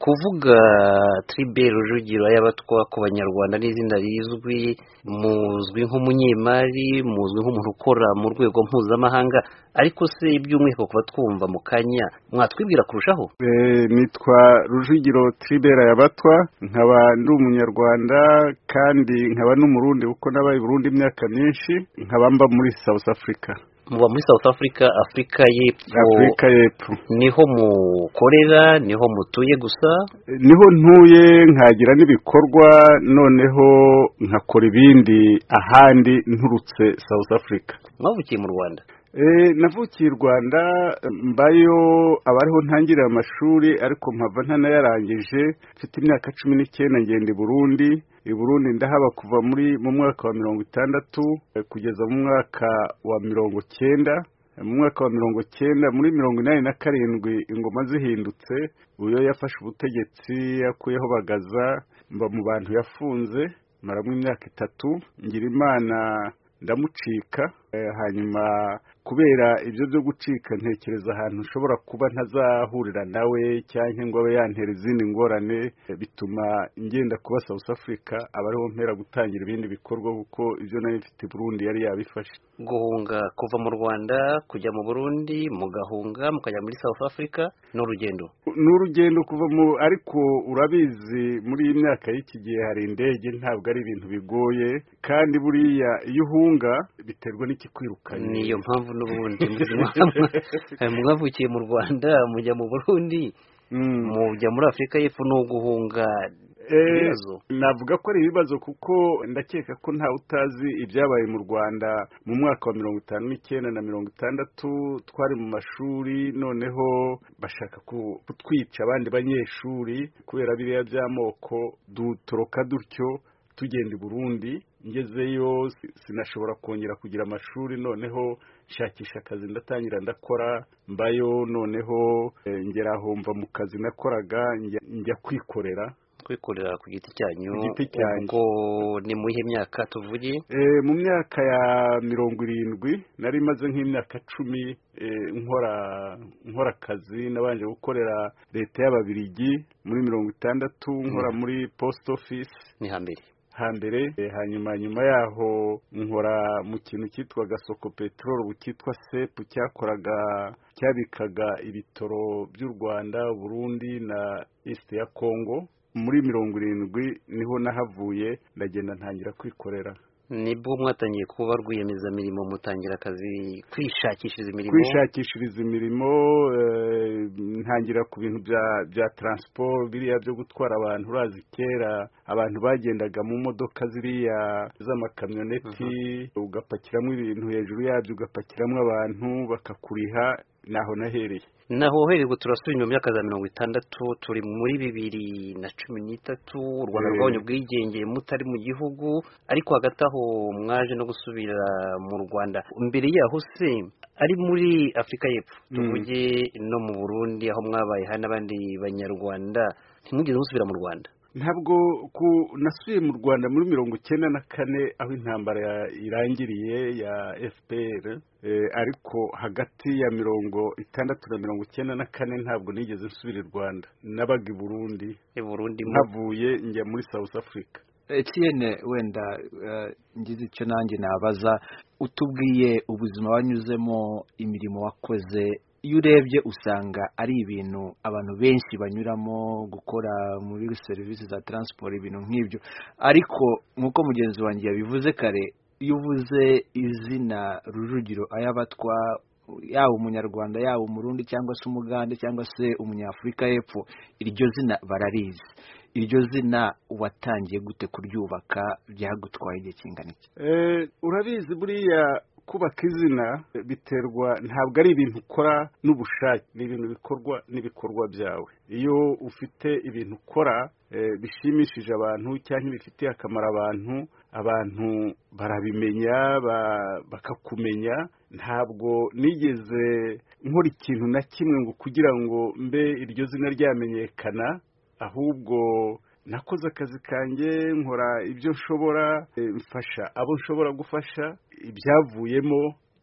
kuvuga Tribert Rujugiro y'abatwa ku banyarwanda n'izina rizwi, muzwi nk'umunyemari, muzwi nk'umuntu ukora mu rwego mpuzamahanga, ariko se iby'umwihariko kuba twumva mu kanya mwatwibwira kurushaho? Nitwa Rujugiro Tribert y'abatwa, nkaba ndi umunyarwanda kandi nkaba n'umurundi kuko nabaye Burundi imyaka myinshi, nkaba mba muri South Africa. Muba muri South Africa, Afrika y'Epfo. Afrika y'Epfo. Niho mukorera, niho mutuye gusa? Niho ntuye, nkagira n'ibikorwa, noneho nkakora ibindi ahandi nturutse South Africa. Mwavukiye mu Rwanda? Navukiye i Rwanda, mbayo abariho ntangirira amashuri, ariko mpava ntanayarangije, mfite imyaka 19 ngenda i Burundi ndahaba kuva mu mwaka wa 60 kugeza mu mwaka wa 90. Mu mwaka wa 90, muri 87 ingoma zihindutse, uyo yafashe ubutegetsi yakuyeho Bagaza, mba mu bantu yafunze, maramo imyaka 3, ngira Imana ndamucika. Hanyuma kubera ibyo byo gucika ntekereza ahantu ushobora kuba ntazahurira nawe cyangwa ngo abe yantera izindi ngorane, bituma ngenda kuba South Africa, abariho mpera gutangira ibindi bikorwa kuko ibyo nari mfite Burundi yari yabifashe. Guhunga kuva mu Rwanda kujya mu Burundi, mugahunga mukajya muri South Africa, n'urugendo kuva mu, ariko urabizi muri iyi myaka y'iki gihe hari indege, ntabwo ari ibintu bigoye, kandi buriya iyo uhunga biterwa n'ikikwirukanye. Niyo mpamvu n'ubundi mwavukiye mu Rwanda mujya mu Burundi, mujya muri Afrika y'Epfo, no guhunga ibibazo. Navuga ko ari ibibazo kuko ndakeka ko nta utazi ibyabaye mu Rwanda mu mwaka wa 59 na 60. Twari mu mashuri, noneho bashaka kutwica abandi banyeshuri kubera biriya by'amoko, dutoroka dutyo tugenda i Burundi. Ngezeyo sinashobora kongera kugira amashuri, noneho shakisha akazi, ndatangira ndakora, mbayo, noneho ngeraho mva mu kazi nakoraga njya kwikorera ku giti cyanyu. Ubwo ni mu ihe myaka tuvuge? Mu myaka ya 70 nari maze nk'imyaka 10 nkora akazi. Nabanje gukorera leta y'Ababiligi muri 60, nkora muri post office. Ni hambere. Hanyuma nyuma yaho nkora mu kintu cyitwaga Soko Petrol, bukitwa SEP, cyabikaga ibitoro by'u Rwanda, Burundi na East ya Congo. Muri 70 niho nahavuye, ndagenda ntangira kwikorera. Nibwo mwatangiye kuba rwiyemezamirimo, mutangira akazi kwishakishiriza imirimo? Ntangira ku bintu bya transport, biriya byo gutwara abantu. Urazi kera abantu bagendaga mu modoka ziriya z'amakamyoneti, ugapakiramo ibintu hejuru yabyo, ugapakiramo abantu bakakuriha. Naho nahereye. Nahohererwa turasubira mu myaka za 60, turi muri 2013. U Rwanda rwabonye ubwigenge mutari mu gihugu, ariko hagati aho mwaje no gusubira mu Rwanda. Mbere yaho se ari muri Afrika y'Epfo, tuvuge no mu Burundi aho mwabaye hari n'abandi banyarwanda, ntimugeze musubira mu Rwanda? Ntabwo nasubiye mu Rwanda muri 94 aho intambara irangiriye ya FPR, ariko hagati ya 60 na 94 ntabwo nigeze nsubira i Rwanda. Nabaga i Burundi nkavuye njya muri South Africa. Etienne, wenda ngize icyo nanjye nabaza, utubwiye ubuzima wanyuzemo, imirimo wakoze. Iyo urebye usanga ari ibintu abantu benshi banyuramo, gukora muri serivisi za transport, ibintu nk'ibyo. Ariko nk'uko mugenzi wanjye yabivuze kare, iyo uvuze izina Rujugiro y'abatwa, yaba umunyarwanda, yaba umurundi, cyangwa se umugande, cyangwa se umunyafurika y'Epfo, iryo zina bararizi. Iryo zina watangiye gute kuryubaka? Byagutwaye igihe kingana iki? Urabizi buriya kubaka izina biterwa, ntabwo ari ibintu ukora n'ubushake, ni ibintu bikorwa n'ibikorwa byawe. Iyo ufite ibintu ukora bishimishije abantu cyangwa bifitiye akamaro abantu barabimenya, bakakumenya. Ntabwo nigeze nkora ikintu na kimwe ngo kugira ngo mbe iryo zina ryamenyekana, ahubwo nakoze akazi kanjye, nkora ibyo nshobora, mfasha abo nshobora gufasha. Ibyavuyemo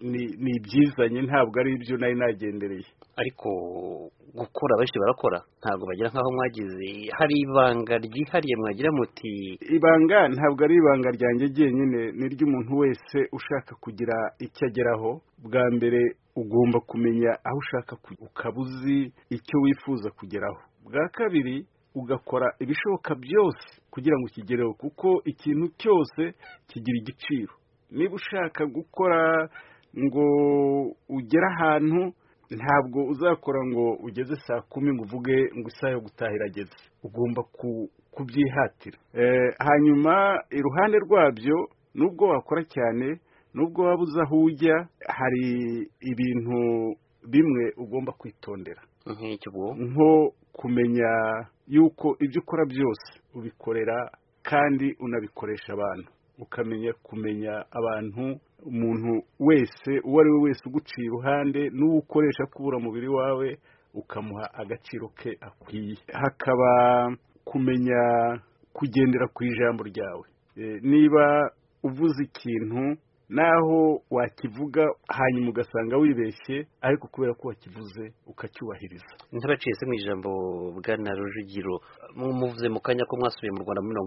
ni ibyizanye ntabwo ari ibyo nari nagendereye. Ariko gukora benshi barakora ntabwo bagira nkaho mwagize hari ibanga ryihariye mwagira muti. Ibanga ntabwo ari ibanga ryanjye jyenyine, ni ry'umuntu wese ushaka kugira icyo ageraho. Bwa mbere ugomba kumenya aho ushaka ukaba uzi icyo wifuza kugeraho. Bwa kabiri ugakora ibishoboka byose kugira ngo ukigereho, kuko ikintu cyose kigira igiciro. Niba ushaka gukora ngo ugere ahantu, ntabwo uzakora ngo ugeze saa 10 ngo uvuge ngo isaha yo gutaha irageze. Ugomba kubyihatira. Hanyuma iruhande rwabyo, nubwo wakora cyane, nubwo waba uzi aho ujya, hari ibintu bimwe ugomba kwitondera, nko kumenya yuko ibyo ukora byose ubikorera kandi unabikoresha abantu. Ukamenya kumenya abantu, umuntu wese uwo ari we wese uguciye iruhande n'uwo ukoresha kubura mubiri wawe ukamuha agaciro ke akwiye. Hakaba kumenya kugendera ku ijambo ryawe. Niba uvuze ikintu naho wakivuga hanyuma ugasanga wibeshye, ariko kubera ko wakivuze ukacyubahiriza. Ntabaciye se mu ijambo Bwana Rujugiro, muvuze mu kanya ko mwasubiye mu Rwanda muri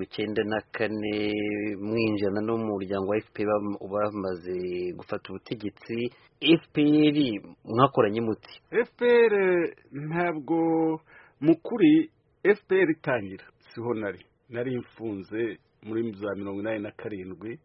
1994 mwinjirana no mu muryango wa FPR bamaze gufata ubutegetsi. FPR mwakoranye muti? FPR ntabwo mukuri, FPR itangira siho nari mfunze muri za 1987.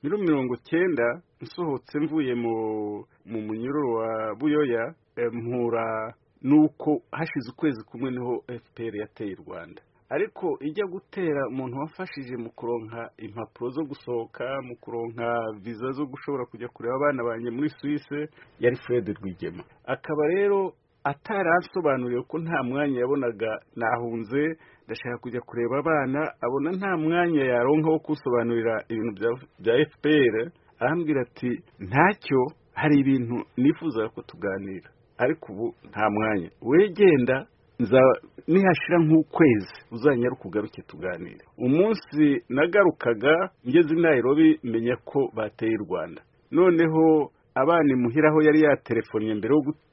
1990 nsohotse mvuye mu munyururu wa Buyoya, mpura nuko hashize ukwezi kumwe niho FPR yateye u Rwanda. Ariko ijya gutera, umuntu wafashije mu kuronka impapuro zo gusohoka, mu kuronka visa zo gushobora kujya kureba abana banje muri Suisse, yari Fred Rwigema. Akaba rero ataransobanuriye ko nta mwanya yabonaga nahunze ndashaka kujya kureba abana, abona nta mwanya yaronka wo kusobanurira ibintu bya FPR. Arambwira ati ntacyo, hari ibintu nifuza ko tuganira, ariko ubu nta mwanya, wegenda nihashira nk'ukwezi uzanyara kugaruke tuganire. Umunsi nagarukaga ngeze i Nairobi menya ko bateye u Rwanda. Noneho abana muhiraho yari yaterefonnye mbere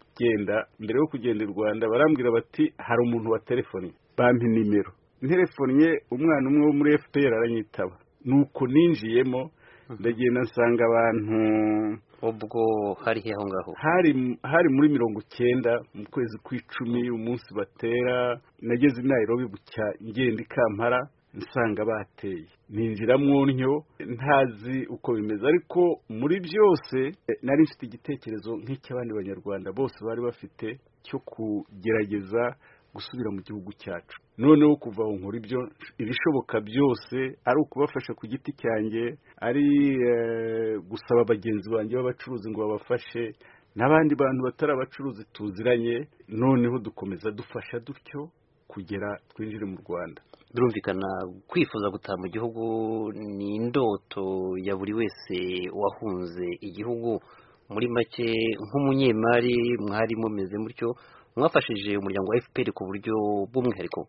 yo kugenda i Rwanda, barambwira bati hari umuntu wa telefoni. Bampi nimero, nterefonnye umwana umwe wo muri FPR aranyitaba. Nuko ninjiyemo ndagenda nsanga abantu. Ubwo hari aho ngaho hari muri 90 mu kwezi kw'icumi, umunsi batera. Nageze i Nairobi bucya ngenda i Kampala nsanga bateye. Ninjira mwonyo ntazi uko bimeze, ariko muri byose nari mfite igitekerezo nk'icy'abandi banyarwanda bose bari bafite cyo kugerageza gusubira mu gihugu cyacu. Noneho kuva aho nkora ibishoboka byose, ari ukubafasha ku giti cyanjye, ari gusaba bagenzi banjye b'abacuruzi ngo babafashe, n'abandi bantu batari abacuruzi tuziranye. Noneho dukomeza dufasha dutyo kugera twinjire mu Rwanda. Birumvikana kwifuza gutaha mu gihugu ni indoto ya buri wese wahunze igihugu. Muri make nk'umunyemari mwari mumeze mutyo, mwafashije umuryango wa FPR ku buryo bw'umwihariko?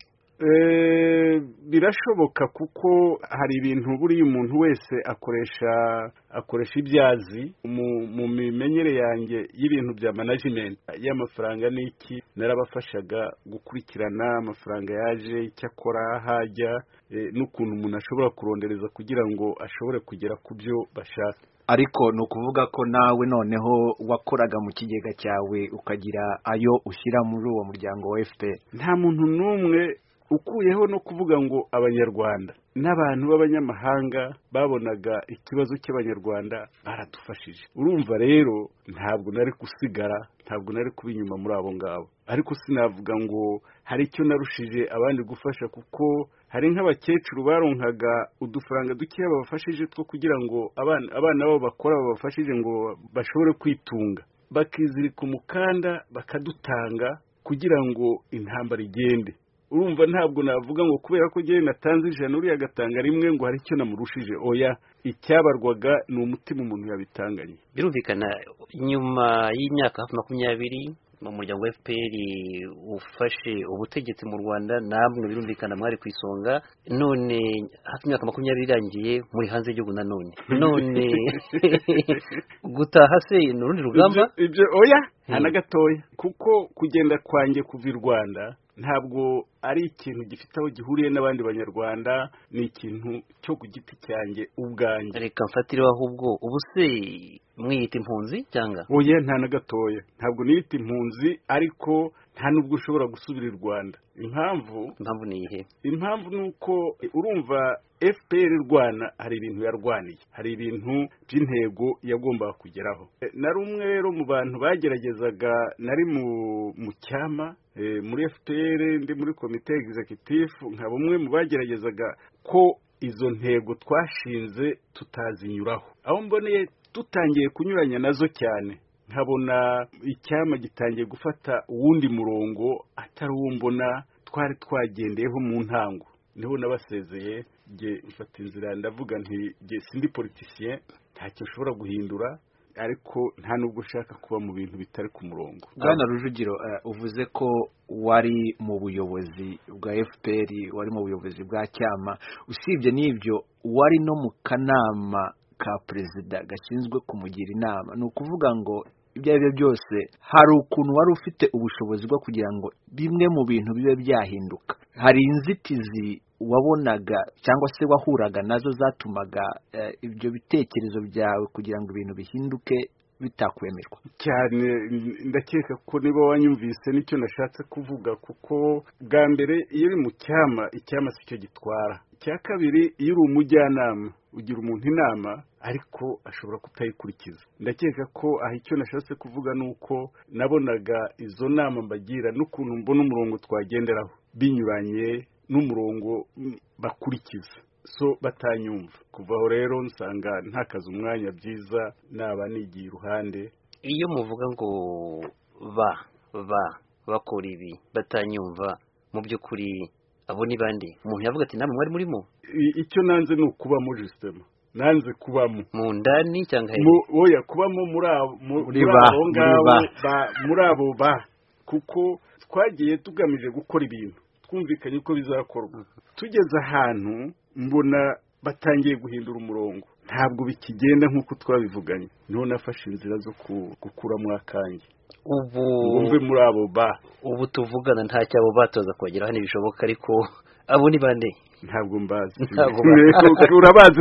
Birashoboka, kuko hari ibintu buri umuntu wese akoresha ibyazi. Mu mimenyere yanjye y'ibintu bya management y'amafaranga n'iki, narabafashaga gukurikirana amafaranga yaje, icyo akora, hajya, n'ukuntu umuntu ashobora kurondereza kugira ngo ashobore kugera ku byo bashaka. Ariko ni ukuvuga ko nawe noneho wakoraga mu kigega cyawe ukagira ayo ushyira muri uwo muryango wa FPR? Nta muntu n'umwe, ukuyeho no kuvuga ngo abanyarwanda n'abantu b'abanyamahanga babonaga ikibazo cy'abanyarwanda baradufashije. Urumva rero ntabwo nari gusigara, ntabwo nari kuba inyuma muri abo ngabo. Ariko sinavuga ngo hari icyo narushije abandi gufasha, kuko hari nk'abakecuru baronkaga udufaranga dukeya babafashije two kugira ngo abana babo bakora babafashije ngo bashobore kwitunga, bakizirika umukanda bakadutanga kugira ngo intambara igende. Urumva ntabwo navuga ngo kubera ko gihe natanze 100 uri agatanga rimwe ngo hari icyo namurushije. Oya, icyabarwaga ni umutima umuntu yabitanganye. Birumvikana nyuma y'imyaka 20 mu muryango wa FPR ufashe ubutegetsi mu Rwanda, namwe birumvikana mwari ku isonga, none hafi imyaka 20 irangiye muri hanze y'igihugu none gutaha se n'urundi rugamba ibyo oya hana gatoya, kuko kugenda kwanjye kuva i Rwanda ntabwo ari ikintu gifite aho gihuriye n'abandi banyarwanda, ni ikintu cyo ku giti cyanjye ubwanjye. Reka mfatireho ahubwo ubu se mwiyita impunzi cyangwa? Oya nta na gatoya, ntabwo niyita impunzi, ariko nta nubwo ushobora gusubira i Rwanda. Impamvu ni ihe? Impamvu nuko urumva FPR Rwanda hari ibintu yarwaniye, hari ibintu by'intego yagombaga kugeraho. Nari umwe rero mu bantu bageragezaga, nari mu cyama muri FPR, ndi muri komite executive, nka bumwe mu bageragezaga ko izo ntego twashinze tutazinyuraho. Aho mboneye tutangiye kunyuranya nazo cyane, nkabona icyama gitangiye gufata uwundi murongo atari uwo mbona twari twagendeyeho mu ntango, niho nabasezeye nge mfata inzira, ndavuga nti nge sindi politicien, ntacyo ushobora guhindura, ariko nta nubwo ushaka kuba mu bintu bitari ku murongo. Bwana Rujugiro, uvuze ko wari mu buyobozi bwa FPR, wari mu buyobozi bwa cyama, usibye n'ibyo wari no mu kanama ka perezida gashinzwe kumugira inama. Ni ukuvuga ngo ibyo ari byo byose hari ukuntu wari ufite ubushobozi bwo kugira ngo bimwe mu bintu bibe byahinduka. Hari inzitizi wabonaga cyangwa se wahuraga nazo zatumaga ibyo bitekerezo byawe kugira ngo ibintu bihinduke bitakwemerwa cyane? Ndakeka ko niba wanyumvise nicyo nashatse kuvuga, kuko bwa mbere iyo uri mu cyama, icyama si cyo gitwara. Icya kabiri, iyo uri umujyanama ugira umuntu inama ariko ashobora kutayikurikiza. Ndakeka ko aho icyo nashatse kuvuga nuko nabonaga izo nama mbagira n'ukuntu mbona umurongo twagenderaho binyuranye n'umurongo bakurikiza, so batanyumva. Kuvaho rero nsanga ntakaza umwanya, byiza naba nigiye iruhande. Iyo muvuga ngo bakora ibi batanyumva, mu by'ukuri abo ni bande? Umuntu yavuga ati namwe mwari murimo? Icyo nanze ni ukubamo justement, nanze kubamo mu ndani cyangwa oya kubamo muri abo kuko twagiye tugamije gukora ibintu, twumvikanye ko bizakorwa. Tugeze ahantu mbona batangiye guhindura umurongo, ntabwo bikigenda nk'uko twabivuganye, niho nafashe inzira zo gukuramo akanjye. Ubu muri abo ubu tuvugana nta cyabo batoza kongeraho ntibishoboka, ariko abo ni bande? Ntabwo mbazi. Urabazi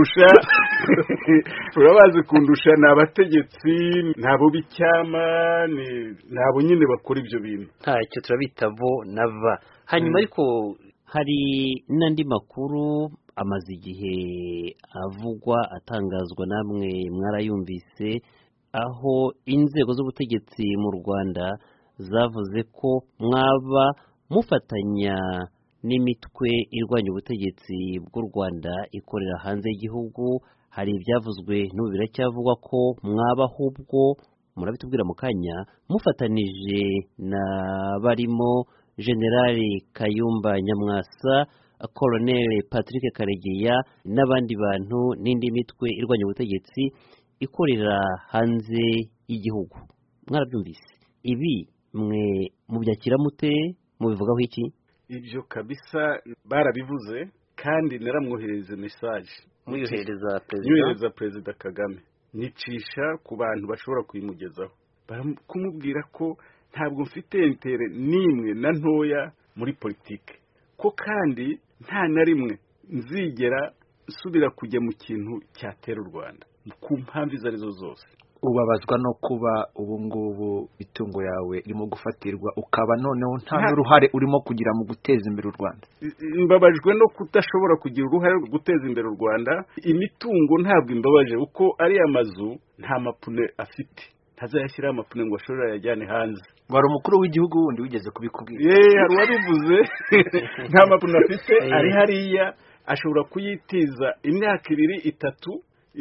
kundusha, ni abategetsi, nabo b'icyama, nabo nyine bakora ibyo bintu. Ntacyo turabita bo nava. Hanyuma ariko hari n'andi makuru amaze igihe avugwa, atangazwa, namwe mwarayumvise, aho inzego z'ubutegetsi mu Rwanda zavuze ko mwaba mufatanya n'imitwe irwanya ubutegetsi bw'u Rwanda ikorera hanze y'igihugu. Hari ibyavuzwe n'ubu biracyavugwa ko mwaba ahubwo, murabitubwira mu kanya, mufatanije na barimo Generali Kayumba Nyamwasa, Colonel Patrick Karegeya n'abandi bantu n'indi mitwe irwanya ubutegetsi ikorera hanze y'igihugu. Mwarabyumvise ibi? Mwe mubyakira mute? Mubivugaho iki? Ibyo kabisa barabivuze, kandi naramwohereza message, muyohereza Perezida Kagame, nicisha ku bantu bashobora kuyimugezaho, kumubwira ko ntabwo mfite intere nimwe na ntoya muri politike, ko kandi nta na rimwe nzigera nsubira kujya mu kintu cyatera u Rwanda ku mpamvu izo arizo zose. Ubabazwa no kuba ubu ngubu itungo yawe irimo gufatirwa, ukaba noneho nta n'uruhare urimo kugira mu guteza imbere u Rwanda? Mbabajwe no kudashobora kugira uruhare rwo guteza imbere u Rwanda. Imitungo ntabwo imbabaje, uko ari amazu nta mapune afite, ntazayashyiraho amapune ngo ashobora yajyane hanze. Wari umukuru w'igihugu wundi wigeze kubikubwira? Hari uwabivuze. Nta mapune afite, ari hariya, ashobora kuyitiza imyaka 2-3,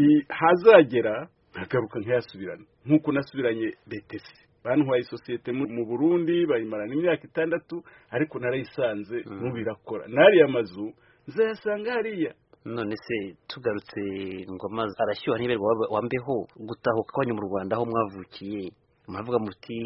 hazagera agaruka nkayasubirana, nk'uko nasubiranye BTC. Bantwaye isosiyete mu Burundi, bayimarana imyaka 6, ariko narayisanze birakora. Nariya mazu nzayasanga hariya. None se tugarutse ngo amazi arashyuha ntiberwa wambeho, gutahuka kwanyu mu Rwanda aho mwavukiye, muravuga muti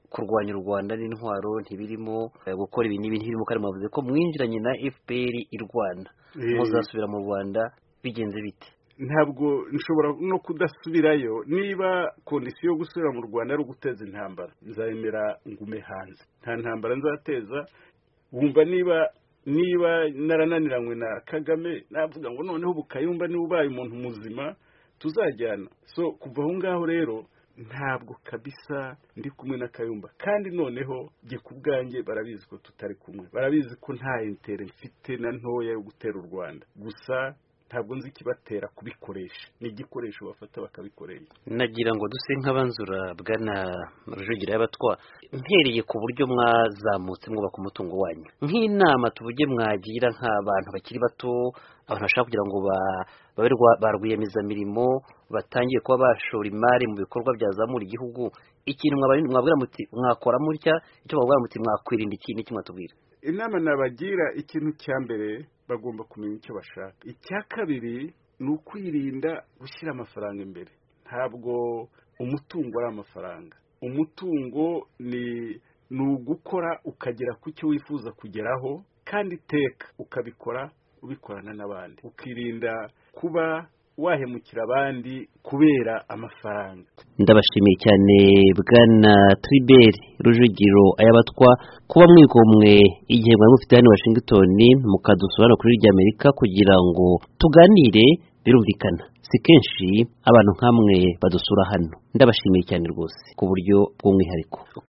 kurwanya u Rwanda n'intwaro ntibirimo, gukora ibi n'ibintu ntibirimo, kandi mwavuze ko mwinjiranye na FPR i Rwanda, muzasubira mu Rwanda bigenze bite? Ntabwo nshobora no kudasubirayo. Niba kondisiyo yo gusubira mu Rwanda ari uguteza intambara, nzayemera ngume hanze, nta ntambara nzateza. Wumva niba narananiranywe na Kagame, navuga ngo noneho ubu Kayumba niba ubaye umuntu muzima tuzajyana. So kuva aho ngaho rero ntabwo kabisa ndi kumwe na Kayumba, kandi noneho jye kubwanjye barabizi ko tutari kumwe, barabizi ko nta intere mfite na ntoya yo gutera u Rwanda, gusa ntabwo nzi kibatera kubikoresha, ni igikoresho bafata bakabikoreye. Nagira ngo duse nk'abanzura Bwana Rujugira y'Abatwa, mpereye ku buryo mwazamutse mwubaka umutungo wanyu, nk'inama tuvuge mwagira nk'abantu bakiri bato, abantu bashaka kugira ngo babe ba rwiyemezamirimo batangiye kuba bashora imari mu bikorwa byazamura igihugu, ikintu mwabwira muti mwakora mutya, icyo mwabwira muti mwakwirinda iki n'iki mwatubwira? Inama nabagira, ikintu cya mbere bagomba kumenya icyo bashaka. Icya kabiri ni ukwirinda gushyira amafaranga imbere. Ntabwo umutungo ari amafaranga, umutungo ni ugukora ukagera ku cyo wifuza kugeraho, kandi iteka ukabikora ubikorana n'abandi, ukirinda kuba wahemukira abandi kubera amafaranga. Ndabashimiye cyane Bwana Tribert Rujugiro y'Abatwa kuba mwigomwe igihe mwari mufite hano Washington mukadusura kuri ry'Amerika kugira ngo tuganire. Birumvikana si kenshi abantu nkamwe badusura hano, ndabashimiye cyane rwose ku buryo bw'umwihariko.